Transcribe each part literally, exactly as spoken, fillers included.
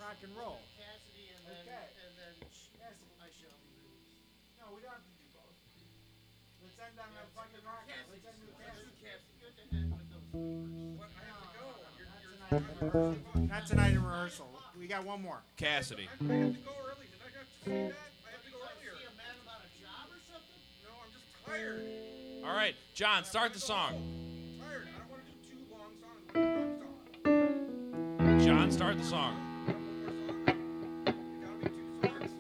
rock and roll. Cassidy and then Okay. and then Cassidy. I shall be blues. No, we don't have to do both. Let's end on a fucking rock. Let's end with Cassidy. Cassidy, good to end with those words. What? I have to go. You're, Not you're, tonight in rehearsal. Not tonight in rehearsal. We got one more. Cassidy. I, I have to go early. Did I not just say that? I have to go earlier. See a man about a job or something? No, I'm just tired. All right, John, start the song. I'm tired. I don't want to do two long songs. I want to do one song. John, start the song. I want one more song. It gotta be two songs.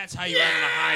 That's how you're having a high